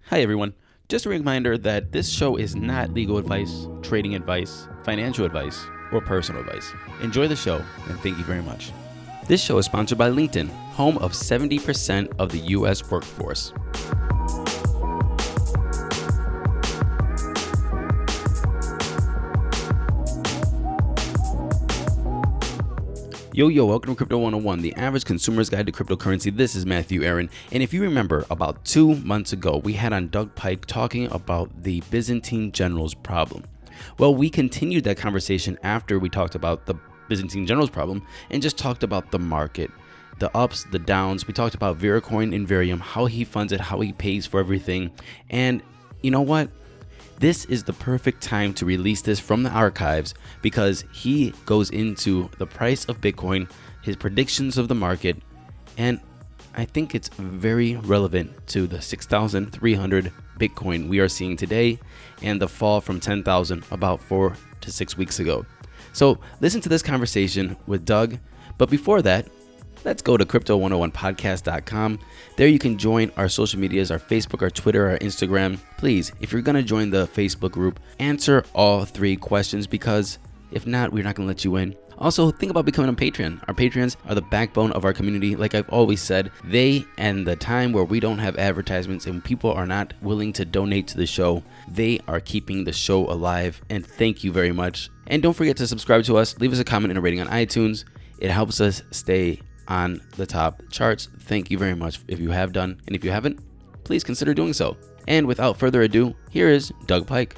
Hi, everyone. Just a reminder that this show is not legal advice, trading advice, financial advice, or personal advice. Enjoy the show, and thank you very much. This show is sponsored by LinkedIn, home of 70% of the U.S. workforce. Yo, welcome to Crypto 101, the average consumer's guide to cryptocurrency. This is Matthew Aaron, and if you remember, about 2 months ago, we had on Doug Pike talking about the Byzantine generals problem. Well, we continued that conversation after we talked about the Byzantine generals problem and just talked about the market, the ups, the downs. We talked about Veracoin and Varium, how he funds it, how he pays for everything, and you know what? This is the perfect time to release this from the archives because he goes into the price of Bitcoin, his predictions of the market, and I think it's very relevant to the 6,300 Bitcoin we are seeing today and the fall from 10,000 about 4 to 6 weeks ago. So listen to this conversation with Doug, but before that, let's go to crypto101podcast.com. There you can join our social medias, our Facebook, our Twitter, our Instagram. Please, if you're going to join the Facebook group, answer all 3 questions because if not, we're not going to let you in. Also, think about becoming a Patreon. Our Patreons are the backbone of our community. Like I've always said, they and the time where we don't have advertisements and people are not willing to donate to the show, they are keeping the show alive. And thank you very much. And don't forget to subscribe to us. Leave us a comment and a rating on iTunes. It helps us stay on the top charts. Thank you very much if you have done, and if you haven't, please consider doing so. And without further ado, here is Doug Pike.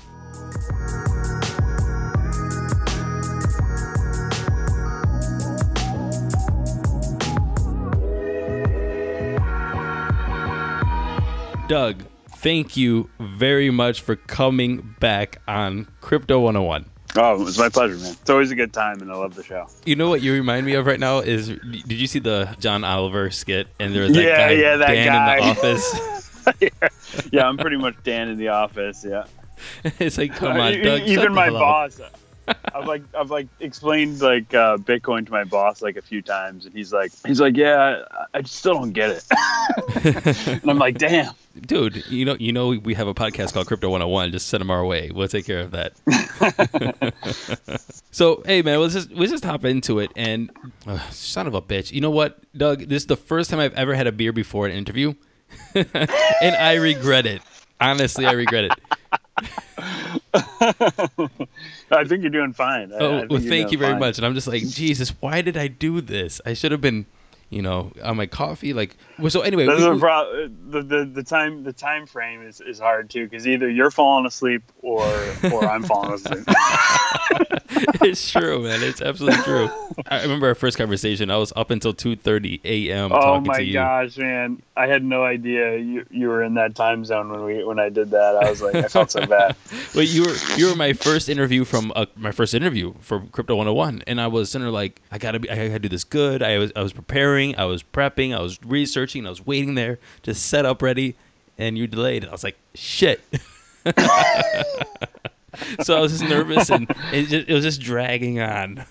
Doug, thank you very much for coming back on Crypto 101. Oh, it was my pleasure, man. It's always a good time, and I love the show. You know what you remind me of right now is, did you see the John Oliver skit? And there was that guy, that Dan guy in the office. yeah, I'm pretty much Dan in the office. Yeah. It's like, come on, Doug. Even my boss. I've explained Bitcoin to my boss like a few times, and he's like, yeah, I just still don't get it. And I'm like, damn. Dude, you know, we have a podcast called Crypto 101. Just send them our way. We'll take care of that. So, hey, man, let's just hop into it. And son of a bitch. You know what, Doug? This is the first time I've ever had a beer before an interview. And I regret it. Honestly, I regret it. I think you're doing fine. Thank you very much. And I'm just like, Jesus, why did I do this? I should have been, on my coffee. So anyway, the time frame is hard too, because either you're falling asleep or I'm falling asleep. It's true, man. It's absolutely true. I remember our first conversation. I was up until 2:30 a.m. talking to you. Oh my gosh, man! I had no idea you were in that time zone when I did that. I was like, I felt so bad. Well, you were my first interview for Crypto 101, and I was sitting there like, I gotta do this good. I was preparing, I was prepping, I was researching, I was waiting there to set up ready, and you delayed. I was like, shit. So I was just nervous, and it was just dragging on.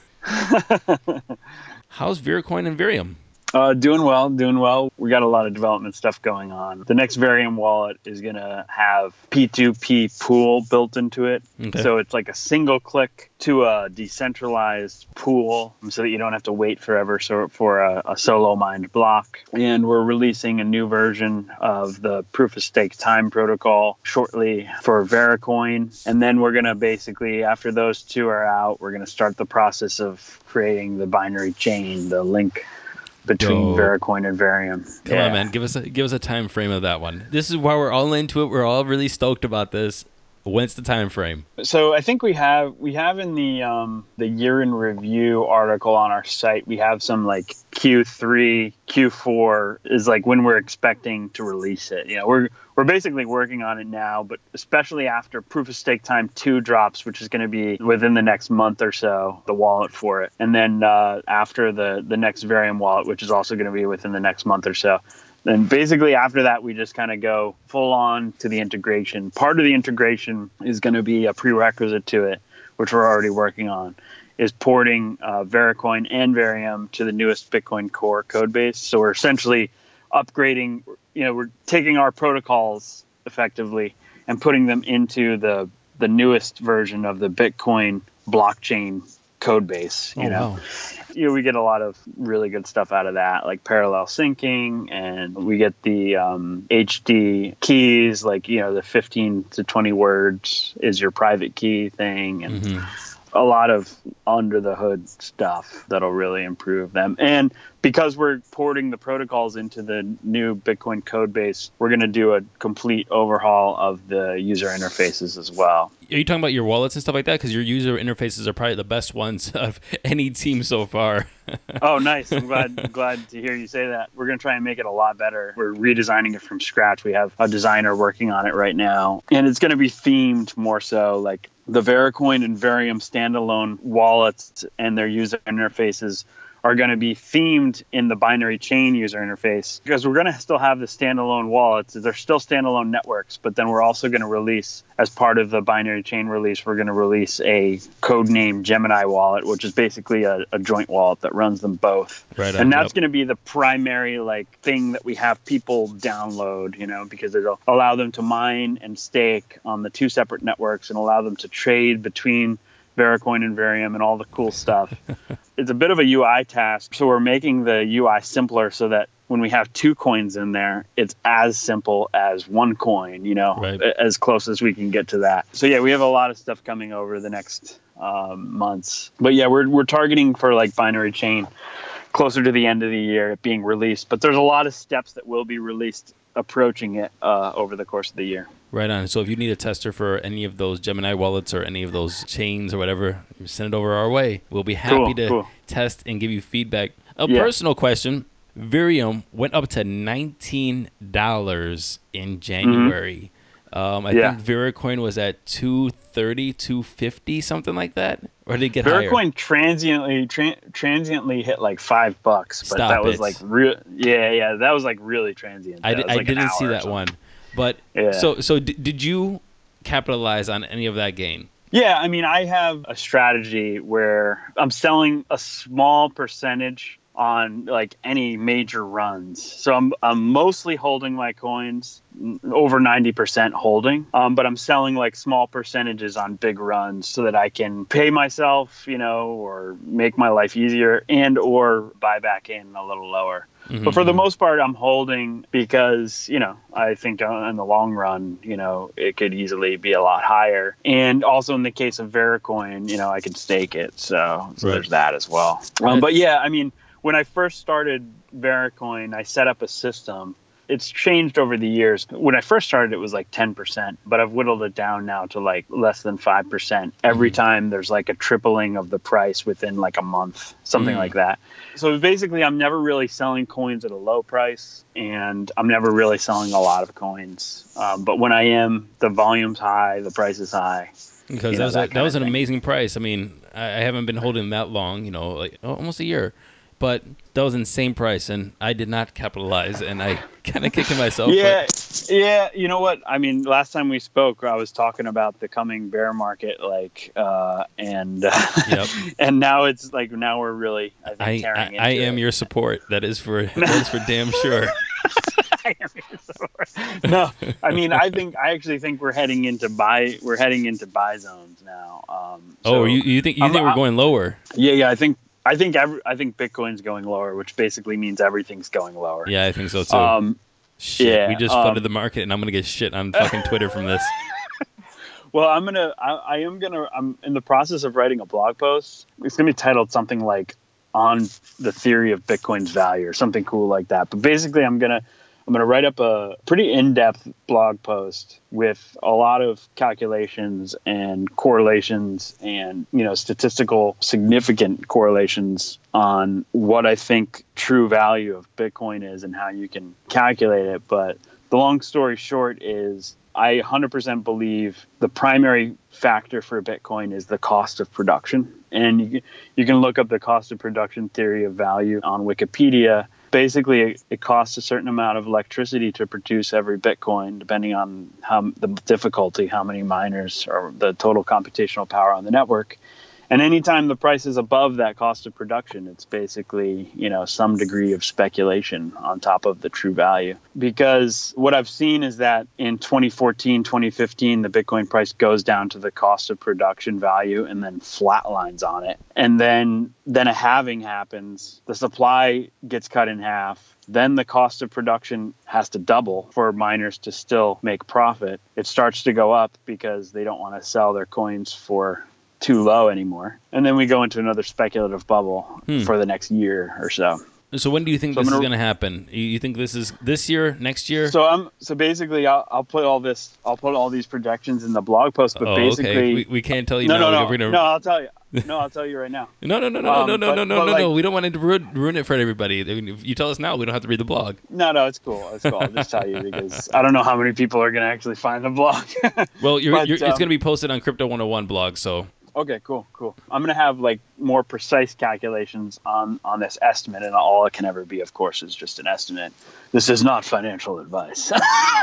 How's Veracoin and Varium? Doing well. We got a lot of development stuff going on. The next Varium wallet is going to have P2P pool built into it. Okay. So it's like a single click to a decentralized pool so that you don't have to wait forever for a solo mined block. And we're releasing a new version of the proof of stake time protocol shortly for Veracoin. And then we're going to basically, after those two are out, we're going to start the process of creating the binary chain, the link between Veracoin and Varium. Come on, man. Give us a time frame of that one. This is why we're all into it. We're all really stoked about this. When's the time frame? So I think we have in the year in review article on our site, we have some like Q3, Q4 is like when we're expecting to release it. We're basically working on it now, but especially after Proof of Stake Time 2 drops, which is going to be within the next month or so, the wallet for it. And then after the next Varium wallet, which is also going to be within the next month or so. Then basically after that, we just kind of go full on to the integration. Part of the integration is going to be a prerequisite to it, which we're already working on, is porting Veracoin and Varium to the newest Bitcoin Core code base. So we're essentially upgrading, we're taking our protocols effectively and putting them into the newest version of the Bitcoin blockchain code base. Wow. We get a lot of really good stuff out of that, like parallel syncing, and we get the HD keys, like, the 15 to 20 words is your private key thing, and a lot of under the hood stuff that'll really improve them. And because we're porting the protocols into the new Bitcoin code base, we're going to do a complete overhaul of the user interfaces as well. Are you talking about your wallets and stuff like that? Because your user interfaces are probably the best ones of any team so far. Oh, nice. I'm glad to hear you say that. We're going to try and make it a lot better. We're redesigning it from scratch. We have a designer working on it right now. And it's going to be themed more so like the Vericoin and Verium standalone wallets and their user interfaces are going to be themed in the binary chain user interface, because we're going to still have the standalone wallets. They're still standalone networks, but then we're also going to release, as part of the binary chain release, we're going to release a codename Gemini wallet, which is basically a joint wallet that runs them both. Right. And that's going to be the primary thing that we have people download, because it'll allow them to mine and stake on the two separate networks and allow them to trade between Vericoin and Verium and all the cool stuff. It's a bit of a UI task, so we're making the UI simpler so that when we have two coins in there, it's as simple as one coin, Right. As close as we can get to that. So yeah, we have a lot of stuff coming over the next months. But yeah, we're targeting for like binary chain closer to the end of the year being released. But there's a lot of steps that will be released approaching it over the course of the year. Right on. So if you need a tester for any of those Gemini wallets or any of those chains or whatever, send it over our way. We'll be happy to test and give you feedback. Personal question. Verium went up to $19 in January. I think Vericoin was at $230, $250, something like that. Or did it get higher? Vericoin transiently hit like $5, but that was like real. Yeah, that was like really transient. I didn't see that one. But so did you capitalize on any of that gain? Yeah, I mean, I have a strategy where I'm selling a small percentage on like any major runs. So I'm mostly holding my coins, over 90% holding, but I'm selling like small percentages on big runs so that I can pay myself, or make my life easier and or buy back in a little lower. Mm-hmm. But for the most part, I'm holding because, I think in the long run, it could easily be a lot higher. And also in the case of Vericoin, I could stake it. So there's that as well. But yeah, I mean, when I first started Vericoin, I set up a system. It's changed over the years. When I first started, it was like 10%, but I've whittled it down now to like less than 5%. Every time there's like a tripling of the price within like a month, something like that. So basically, I'm never really selling coins at a low price, and I'm never really selling a lot of coins. But when I am, the volume's high, the price is high. Because that was an amazing price. I mean, I haven't been holding that long, like almost a year. But that was an insane price, and I did not capitalize, and I kind of kicking myself. Yeah. You know what? I mean, last time we spoke, I was talking about the coming bear market, and now it's like we're really, I think, tearing into I am your support. That is for damn sure. I am your support. No, I mean, I actually think we're heading into buy zones now. You think we're going lower? Yeah. I think Bitcoin's going lower, which basically means everyth's going lower. Yeah, I think so too. We just flooded the market, and I'm gonna get shit on fucking Twitter from this. Well, I'm in the process of writing a blog post. It's gonna be titled something like "On the Theory of Bitcoin's Value" or something cool like that. But basically, I'm gonna write up a pretty in-depth blog post with a lot of calculations and correlations and, statistical significant correlations on what I think true value of Bitcoin is and how you can calculate it. But the long story short is I 100% believe the primary factor for Bitcoin is the cost of production. And you can look up the cost of production theory of value on Wikipedia. Basically, it costs a certain amount of electricity to produce every Bitcoin, depending on the difficulty, how many miners, or the total computational power on the network. And anytime the price is above that cost of production, it's basically, some degree of speculation on top of the true value. Because what I've seen is that in 2014, 2015, the Bitcoin price goes down to the cost of production value and then flatlines on it. And then a halving happens. The supply gets cut in half. Then the cost of production has to double for miners to still make profit. It starts to go up because they don't want to sell their coins for too low anymore. And then we go into another speculative bubble for the next year or so. So when do you think this is going to happen? You think this is this year, next year? So basically I'll put all these projections in the blog post, but basically okay. we can't tell you No, I'll tell you. No, I'll tell you right now. No. We don't want to ruin it for everybody. If you tell us now, we don't have to read the blog. No, it's cool. I'll just tell you because I don't know how many people are going to actually find the blog. Well, it's going to be posted on Crypto 101 blog, so. Okay, cool. I'm going to have more precise calculations on this estimate, and all it can ever be, of course, is just an estimate. This is not financial advice.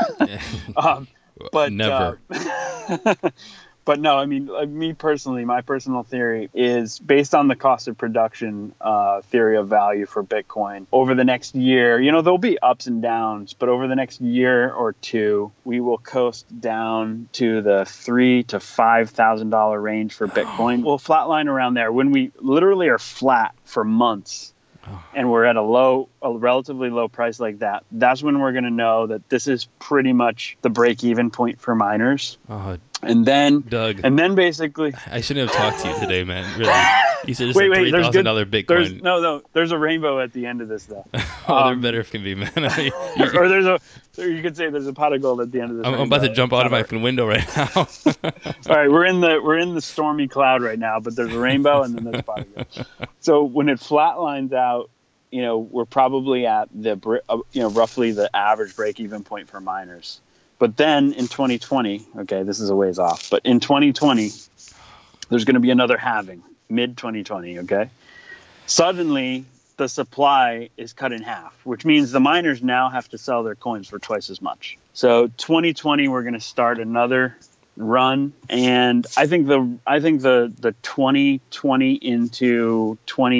But never. But no, I mean, me personally, my personal theory is based on the cost of production theory of value for Bitcoin. Over the next year, there'll be ups and downs, but over the next year or two, we will coast down to the $3,000 to $5,000 range for Bitcoin. We'll flatline around there when we literally are flat for months. And we're at a relatively low price like that. That's when we're going to know that this is pretty much the break-even point for miners. And then, Doug, basically, I shouldn't have talked to you today, man. Really, you said just $3,000 Bitcoin. There's a rainbow at the end of this, though. There better can be, man. Or you could say there's a pot of gold at the end of this. I'm about to jump out of my window right now. All right, we're in the stormy cloud right now, but there's a rainbow and then there's a pot of gold. So when it flatlines out, we're probably at the roughly the average break-even point for miners. But then in 2020, okay, this is a ways off, but in 2020, there's going to be another halving, mid-2020, okay? Suddenly, the supply is cut in half, which means the miners now have to sell their coins for twice as much. So 2020, we're going to start another run, and I think the 2020 into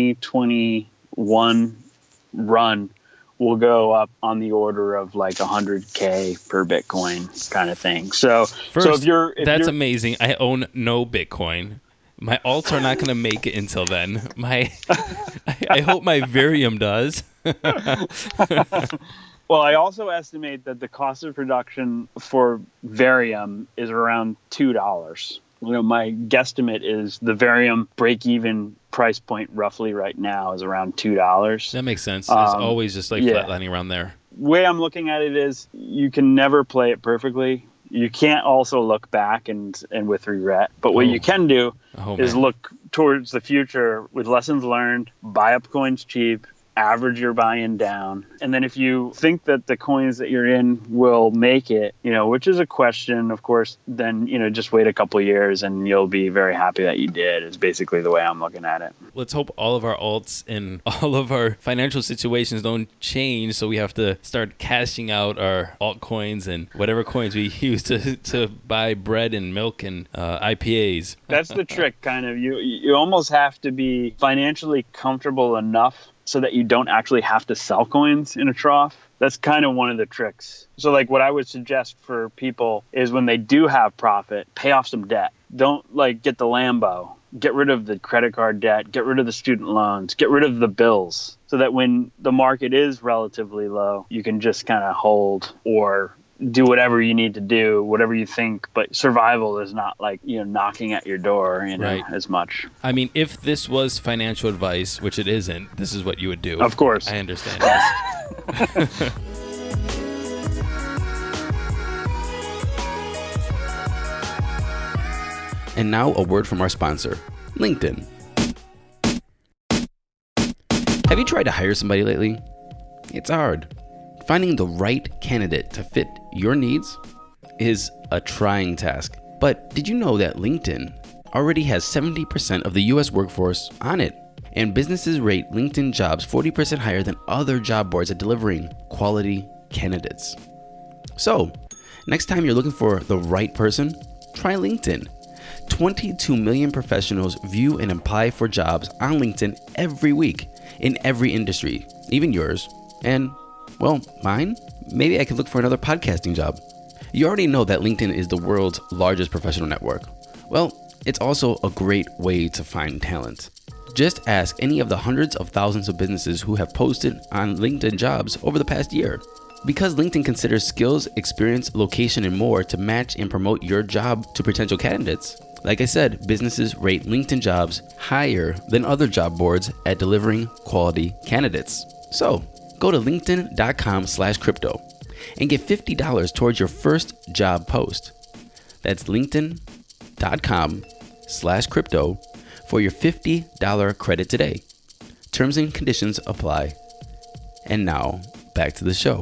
2021 run will go up on the order of like 100K per Bitcoin kind of thing. So, first, that's amazing. I own no Bitcoin. My alts are not going to make it until then. I hope my Verium does. Well, I also estimate that the cost of production for Verium is around $2. My guesstimate is the Verium break-even price point roughly right now is around $2. That makes sense. It's always just flatlining around there. Way I'm looking at it is you can never play it perfectly. You can't also look back and with regret. But what you can do is look towards the future with lessons learned, buy up coins cheap, average your buy-in down. And then if you think that the coins that you're in will make it, which is a question, of course, then, just wait a couple years and you'll be very happy that you did, is basically the way I'm looking at it. Let's hope all of our alts and all of our financial situations don't change, so we have to start cashing out our altcoins and whatever coins we use to buy bread and milk and IPAs. That's the trick, kind of. You almost have to be financially comfortable enough so that you don't actually have to sell coins in a trough. That's kind of one of the tricks. So what I would suggest for people is when they do have profit, pay off some debt. Don't get the Lambo. Get rid of the credit card debt. Get rid of the student loans. Get rid of the bills so that when the market is relatively low, you can just kind of hold or do whatever you need to do, whatever you think, but survival is not knocking at your door, right, as much. I mean, if this was financial advice, which it isn't, this is what you would do. Of course. I understand. Yes. And now a word from our sponsor, LinkedIn. Have you tried to hire somebody lately? It's hard. Finding the right candidate to fit your needs is a trying task. But did you know that LinkedIn already has 70% of the US workforce on it? And businesses rate LinkedIn jobs 40% higher than other job boards at delivering quality candidates. So, next time you're looking for the right person, try LinkedIn. 22 million professionals view and apply for jobs on LinkedIn every week in every industry, even yours. And, well, mine? Maybe I could look for another podcasting job. You already know that LinkedIn is the world's largest professional network. Well, it's also a great way to find talent. Just ask any of the hundreds of thousands of businesses who have posted on LinkedIn jobs over the past year. Because LinkedIn considers skills, experience, location, and more to match and promote your job to potential candidates. Like I said, businesses rate LinkedIn jobs higher than other job boards at delivering quality candidates. So, go to linkedin.com/crypto and get $50 towards your first job post. That's linkedin.com/crypto for your $50 credit today. Terms and conditions apply. And now, back to the show.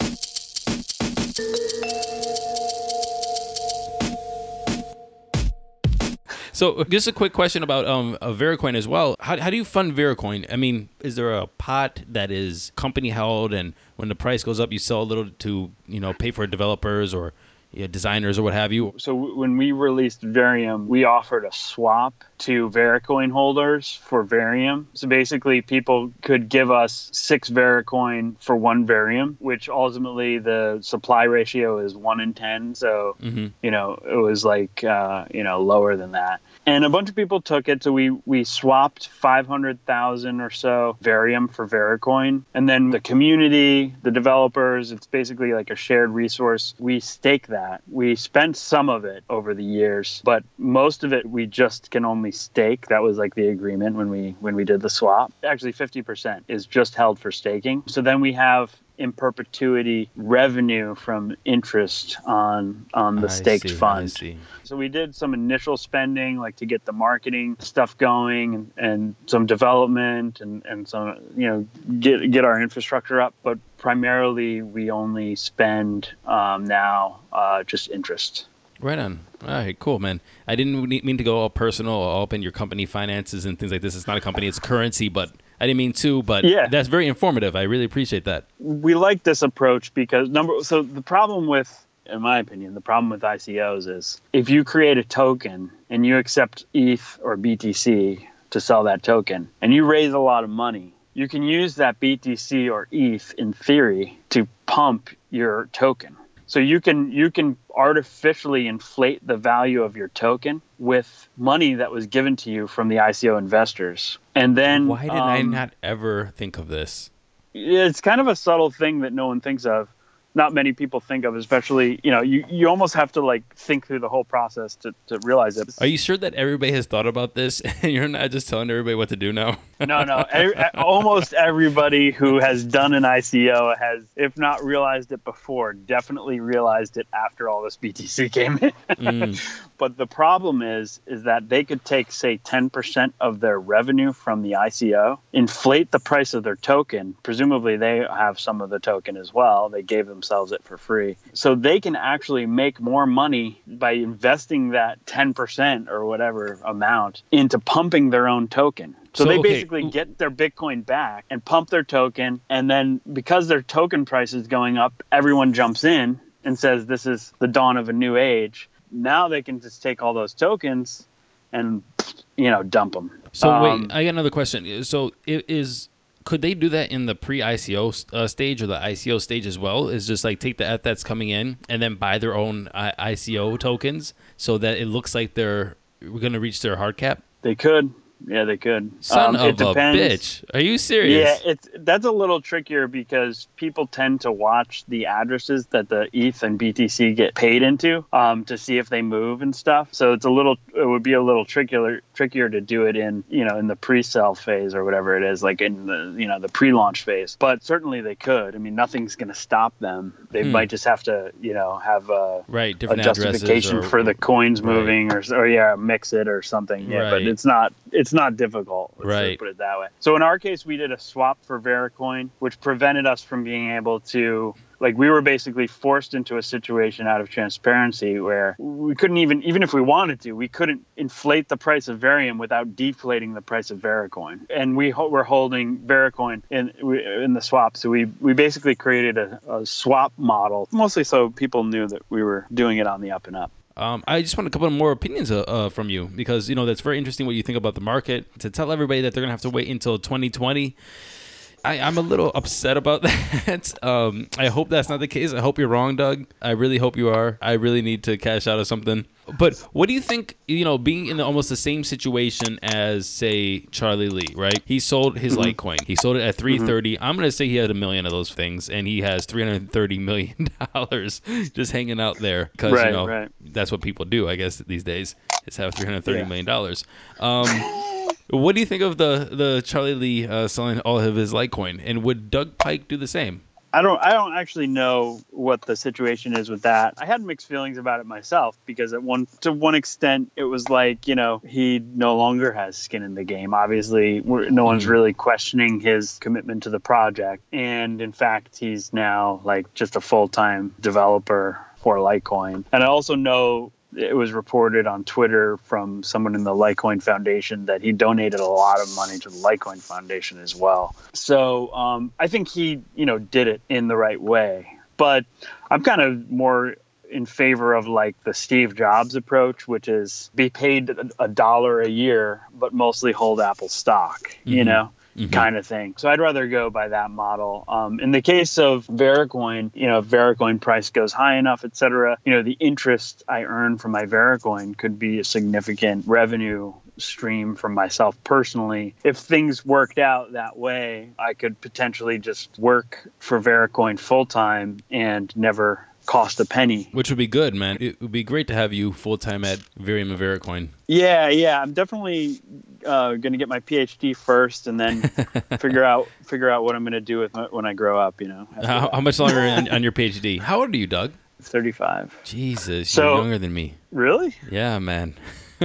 So just a quick question about Vericoin as well. How do you fund Vericoin? I mean, is there a pot that is company held, and when the price goes up, you sell a little to pay for developers or designers or what have you? So when we released Varium, we offered a swap to Vericoin holders for Varium. So basically, people could give us 6 Vericoin for 1 Varium, which ultimately the supply ratio is 1 in 10. So, it was like, lower than that. And a bunch of people took it. So we swapped 500,000 or so Varium for Vericoin. And then the community, the developers, it's basically like a shared resource. We stake that. We spent some of it over the years, but most of it we just can only stake. That was like the agreement when we did the swap. Actually, 50% is just held for staking. So then we have in perpetuity revenue from interest on the staked fund. So we did some initial spending, like to get the marketing stuff going and some development and some, get our infrastructure up. But primarily we only spend now just interest. Right on. All right, cool, man. I didn't mean to go all personal, all up in your company finances and things like this. It's not a company, it's currency, but I didn't mean to, but yeah, that's very informative. I really appreciate that. We like this approach because so the problem with, in my opinion, the problem with ICOs is if you create a token and you accept ETH or BTC to sell that token and you raise a lot of money, you can use that BTC or ETH in theory to pump your token. So you can artificially inflate the value of your token with money that was given to you from the ICO investors. And then why did I not ever think of this? It's kind of a subtle thing that no one thinks of. Not many people think of, especially, you almost have to like think through the whole process to realize it. Are you sure that everybody has thought about this and you're not just telling everybody what to do now? No. Almost everybody who has done an ICO has, if not realized it before, definitely realized it after all this BTC came in. But the problem is that they could take, say, 10% of their revenue from the ICO, inflate the price of their token. Presumably they have some of the token as well. They gave themselves it for free. So they can actually make more money by investing that 10% or whatever amount into pumping their own token. So they basically get their Bitcoin back and pump their token. And then because their token price is going up, everyone jumps in and says, this is the dawn of a new age. Now they can just take all those tokens and, dump them. So wait, I got another question. So could they do that in the pre-ICO stage or the ICO stage as well? Is just like take the F that's coming in and then buy their own ICO tokens so that it looks like we're going to reach their hard cap? They could. Yeah, they could. Son of a bitch. Are you serious? Yeah, that's a little trickier because people tend to watch the addresses that the ETH and BTC get paid into to see if they move and stuff. So it would be a little trickier to do it in the pre-sale phase or whatever it is, like in the the pre-launch phase. But certainly they could. I mean, nothing's going to stop them. They might just have to have a justification for the coins moving or mix it or something. Yeah, but it's not difficult. Let's put it that way. So in our case, we did a swap for Vericoin, which prevented us from being able to, we were basically forced into a situation out of transparency where we couldn't even if we wanted to, we couldn't inflate the price of Varium without deflating the price of Vericoin. And we were holding Vericoin in the swap. So we basically created a swap model, mostly so people knew that we were doing it on the up and up. I just want a couple of more opinions from you because, that's very interesting what you think about the market. To tell everybody that they're going to have to wait until 2020, I'm a little upset about that. I hope that's not the case. I hope you're wrong, Doug. I really hope you are. I really need to cash out of something. But what do you think, being in almost the same situation as, say, Charlie Lee, right? He sold his Litecoin. He sold it at $330. I'm going to say he had 1 million of those things, and he has $330 million just hanging out there because, that's what people do, I guess, these days, is have $330 million. What do you think of the Charlie Lee selling all of his Litecoin? And would Doug Pike do the same? I don't actually know what the situation is with that. I had mixed feelings about it myself because to one extent it was like, he no longer has skin in the game. Obviously, no one's really questioning his commitment to the project. And in fact, he's now like just a full-time developer for Litecoin. And I also know it was reported on Twitter from someone in the Litecoin Foundation that he donated a lot of money to the Litecoin Foundation as well. So I think he, did it in the right way. But I'm kind of more in favor of like the Steve Jobs approach, which is be paid $1 a year, but mostly hold Apple stock, kind of thing. So I'd rather go by that model. In the case of Vericoin, if Vericoin price goes high enough, et cetera, the interest I earn from my Vericoin could be a significant revenue stream from myself personally. If things worked out that way, I could potentially just work for Vericoin full time and never cost a penny. Which would be good, man. It would be great to have you full-time at Verium and Vericoin. Yeah. I'm definitely going to get my PhD first and then figure out what I'm going to do with when I grow up, How much longer on your PhD? How old are you, Doug? 35. Jesus, you're younger than me. Really? Yeah, man.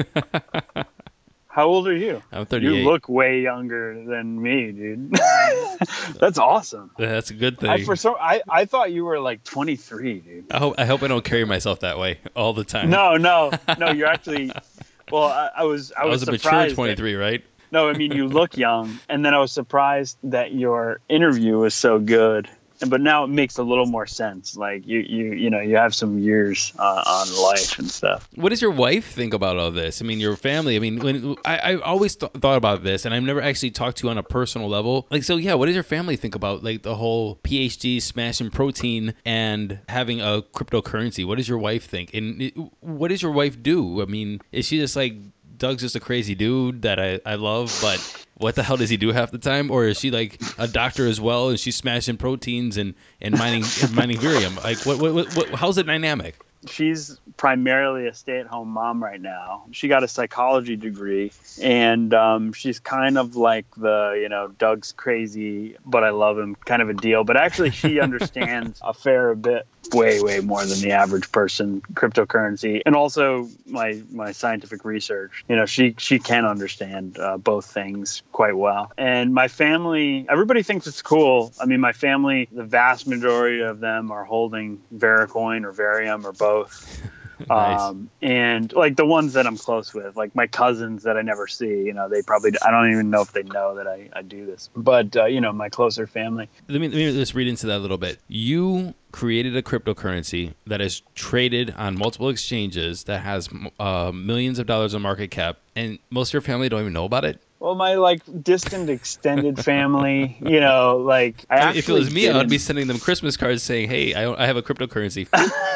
How old are you? I'm 38. You look way younger than me, dude. That's awesome. That's a good thing. I thought you were like 23, dude. I hope I don't carry myself that way all the time. No. You're actually. Well, I was a mature 23, right? No, I mean you look young, and then I was surprised that your interview was so good. But now it makes a little more sense. Like you have some years on life and stuff. What does your wife think about all this? I mean, your family. I mean, when I always thought about this, and I've never actually talked to you on a personal level. Like, so yeah, what does your family think about like the whole PhD smashing protein and having a cryptocurrency? What does your wife think? And what does your wife do? I mean, is she just like, Doug's just a crazy dude that I love, but what the hell does he do half the time? Or is she like a doctor as well, and she's smashing proteins and mining Verium? Like, what how's the dynamic? She's primarily a stay-at-home mom right now. She got a psychology degree, and she's kind of like the, Doug's crazy, but I love him kind of a deal. But actually, she understands a fair bit, way more than the average person, cryptocurrency, and also my scientific research. She can understand both things quite well. And my family, everybody thinks it's cool. I mean, my family, the vast majority of them are holding Vericoin or Verium or both. Nice. And like the ones that I'm close with, like my cousins that I never see, they probably, I don't even know if they know that I do this, but my closer family. Let me just read into that a little bit. You created a cryptocurrency that is traded on multiple exchanges that has millions of dollars of market cap, and most of your family don't even know about it. Well, my distant extended family, if it was me, I would be sending them Christmas cards saying, "Hey, I have a cryptocurrency.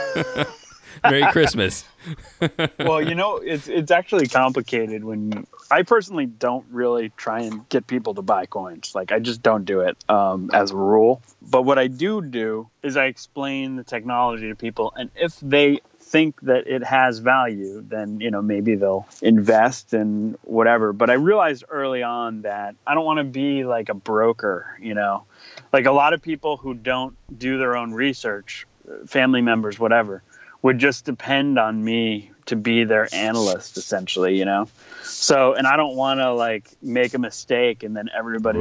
Merry Christmas." Well, it's actually complicated when I personally don't really try and get people to buy coins. Like, I just don't do it as a rule. But what I do is I explain the technology to people, and if they think that it has value, then maybe they'll invest in whatever. But I realized early on that I don't want to be like a broker. Like a lot of people who don't do their own research, family members, whatever, would just depend on me to be their analyst, essentially. So, and I don't want to make a mistake and then everybody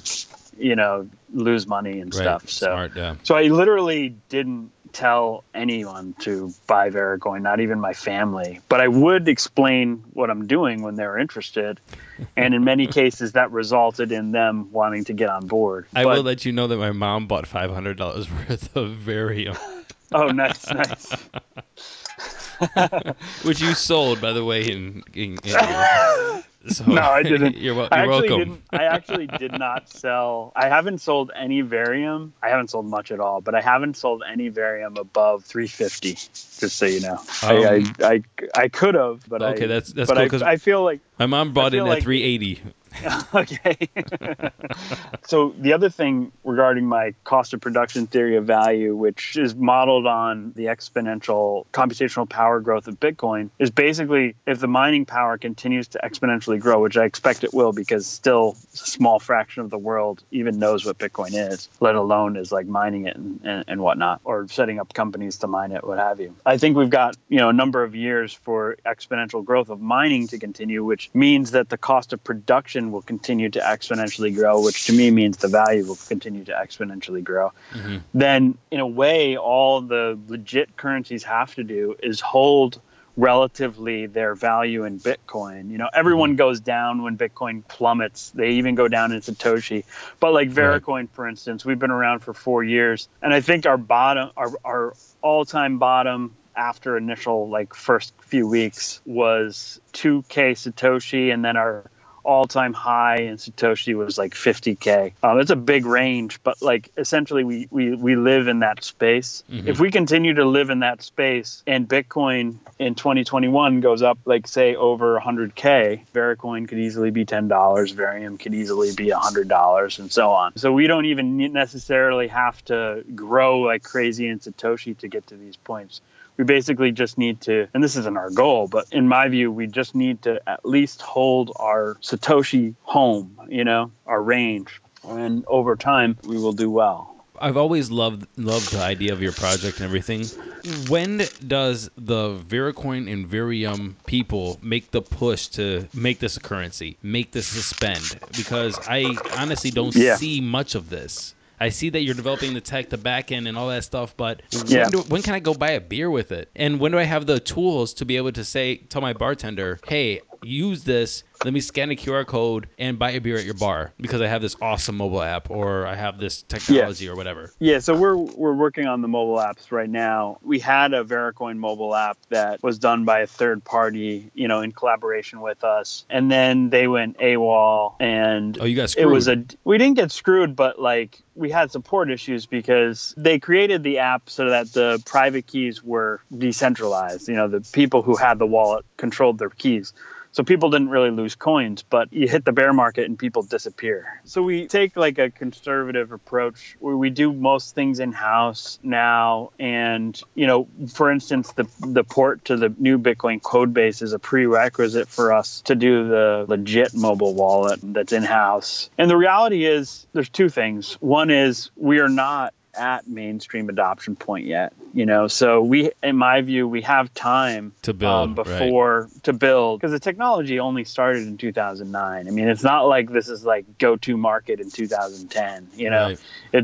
lose money and stuff. So, smart, yeah. So I literally didn't tell anyone to buy Vericoin, not even my family. But I would explain what I'm doing when they're interested. And in many cases, that resulted in them wanting to get on board. I will let you know that my mom bought $500 worth of Verium. Oh, nice. Which you sold, by the way, in so No, I didn't. You're I actually welcome. didn't. I actually did not sell. I haven't sold any Varium. I haven't sold much at all, but I haven't sold any Varium above 350. Just so you know, I could have, but Okay, that's but cool, 'cause I feel like my mom bought in feel at like- 380. okay. So the other thing regarding my cost of production theory of value, which is modeled on the exponential computational power growth of Bitcoin, is basically if the mining power continues to exponentially grow, which I expect it will, because still a small fraction of the world even knows what Bitcoin is, let alone is like mining it and whatnot, or setting up companies to mine it, what have you. I think we've got, a number of years for exponential growth of mining to continue, which means that the cost of production will continue to exponentially grow, which to me means the value will continue to exponentially grow. Mm-hmm. Then in a way, all the legit currencies have to do is hold relatively their value in Bitcoin. Everyone goes down when Bitcoin plummets. They even go down in Satoshi. But like Vericoin, for instance, we've been around for 4 years. And I think our bottom, our all-time bottom after initial first few weeks was 2K Satoshi, and then our all-time high in Satoshi was like 50K. It's a big range, but essentially we live in that space. Mm-hmm. If we continue to live in that space and Bitcoin in 2021 goes up, say over 100K, Vericoin could easily be $10, Varium could easily be $100, and so on. So we don't even necessarily have to grow like crazy in Satoshi to get to these points. We basically just need to, and this isn't our goal, but in my view, we just need to at least hold our Satoshi home, our range. And over time, we will do well. I've always loved the idea of your project and everything. When does the Vericoin and Varium people make the push to make this a currency, make this a spend? Because I honestly don't see much of this. I see that you're developing the tech, the back end, and all that stuff, but when can I go buy a beer with it? And when do I have the tools to be able to tell my bartender, hey, use this, let me scan a QR code and buy a beer at your bar because I have this awesome mobile app, or I have this technology or whatever. Yeah, so we're working on the mobile apps right now. We had a Vericoin mobile app that was done by a third party, in collaboration with us. And then they went AWOL, and you got screwed. We didn't get screwed, but we had support issues because they created the app so that the private keys were decentralized. The people who had the wallet controlled their keys. So people didn't really lose coins, but you hit the bear market and people disappear. So we take a conservative approach where we do most things in-house now. And, for instance, the port to the new Bitcoin code base is a prerequisite for us to do the legit mobile wallet that's in-house. And the reality is there's two things. One is we are not at mainstream adoption point yet, so we, in my view, we have time to build to build, because the technology only started in 2009. I mean, it's not like this is go-to market in 2010. Right.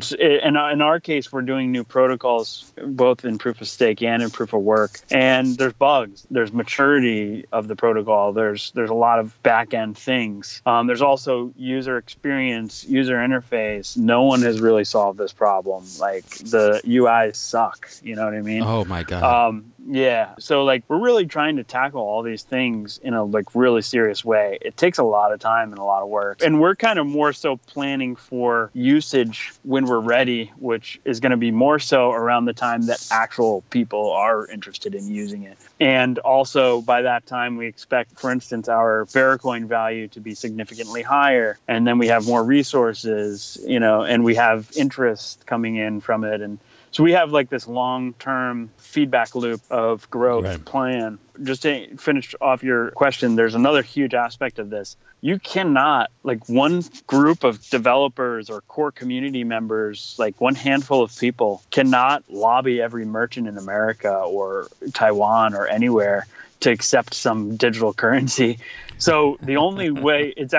In our case, we're doing new protocols both in proof of stake and in proof of work, and there's bugs, there's maturity of the protocol, there's a lot of back-end things. There's also user experience, user interface. No one has really solved this problem. The UIs suck, you know what I mean? Oh my God. Yeah. So we're really trying to tackle all these things in a really serious way. It takes a lot of time and a lot of work. And we're kind of more so planning for usage when we're ready, which is going to be more so around the time that actual people are interested in using it. And also by that time, we expect, for instance, our Vericoin value to be significantly higher. And then we have more resources, and we have interest coming in from it. And so we have this long-term feedback loop of growth plan. Just to finish off your question, there's another huge aspect of this. You cannot, one group of developers or core community members, one handful of people cannot lobby every merchant in America or Taiwan or anywhere to accept some digital currency. So the only way, it's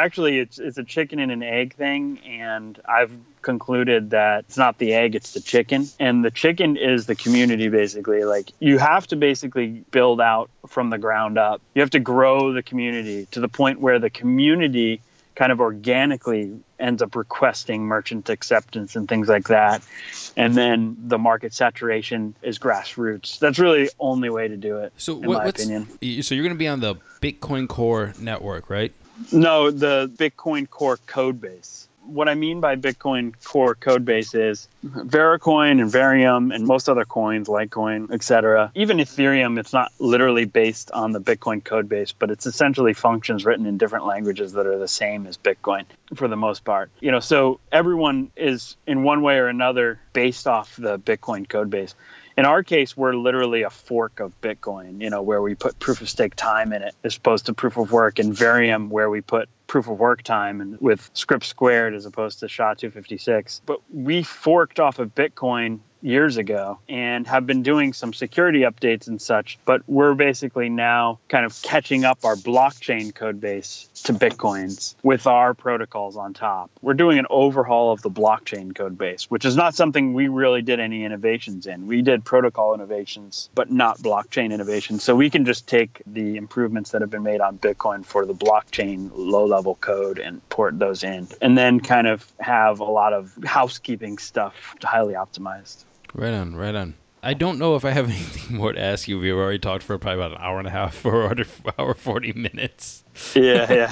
a chicken and an egg thing, and I've concluded that it's not the egg, it's the chicken. And the chicken is the community, basically. You have to basically build out from the ground up. You have to grow the community to the point where the community kind of organically ends up requesting merchant acceptance and things like that. And then the market saturation is grassroots. That's really the only way to do it, in my opinion. So you're going to be on the Bitcoin Core network, right? No, the Bitcoin Core code base. What I mean by Bitcoin Core code base is Vericoin and Varium and most other coins, Litecoin, etc. Even Ethereum, it's not literally based on the Bitcoin code base, but it's essentially functions written in different languages that are the same as Bitcoin for the most part. So everyone is in one way or another based off the Bitcoin code base. In our case, we're literally a fork of Bitcoin, where we put proof of stake time in it as opposed to proof of work, and Varium, where we put proof of work time and with script squared as opposed to SHA-256. But we forked off of Bitcoin years ago and have been doing some security updates and such, but we're basically now kind of catching up our blockchain code base to Bitcoin's with our protocols on top. We're doing an overhaul of the blockchain code base, which is not something we really did any innovations in. We did protocol innovations, but not blockchain innovations. So we can just take the improvements that have been made on Bitcoin for the blockchain low-level code and port those in, and then kind of have a lot of housekeeping stuff highly optimized. Right on. I don't know if I have anything more to ask you. We've already talked for probably about an hour and a half or an hour 40 minutes. Yeah.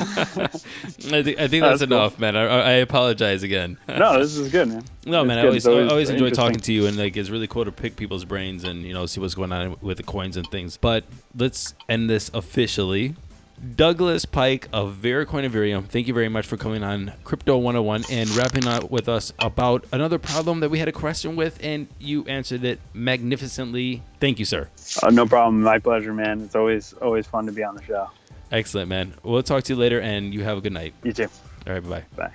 I think that's enough, cool. Man. I apologize again. No, this is good, man. No, man. I always enjoy talking to you, and it's really cool to pick people's brains and see what's going on with the coins and things. But let's end this officially. Douglas Pike of Vericoin and Varium, thank you very much for coming on Crypto 101 and wrapping up with us about another problem that we had a question with, and you answered it magnificently. Thank you, sir. No problem. My pleasure, man. It's always fun to be on the show. Excellent, man. We'll talk to you later, and you have a good night. You too. All right, bye-bye. Bye.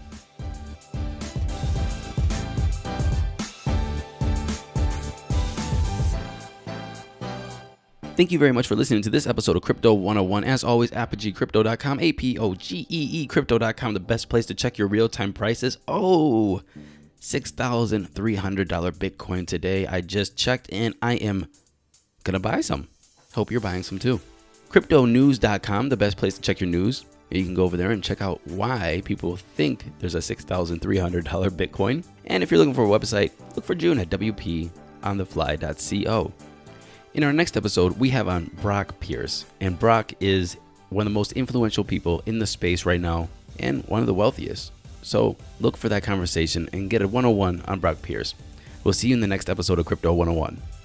Thank you very much for listening to this episode of Crypto 101. As always, ApogeeCrypto.com, APOGEE Crypto.com, the best place to check your real-time prices. Oh, $6,300 Bitcoin today. I just checked and I am going to buy some. Hope you're buying some too. CryptoNews.com, the best place to check your news. You can go over there and check out why people think there's a $6,300 Bitcoin. And if you're looking for a website, look for June at WPOnthefly.co. In our next episode, we have on Brock Pierce, and Brock is one of the most influential people in the space right now and one of the wealthiest. So look for that conversation and get a 101 on Brock Pierce. We'll see you in the next episode of Crypto 101.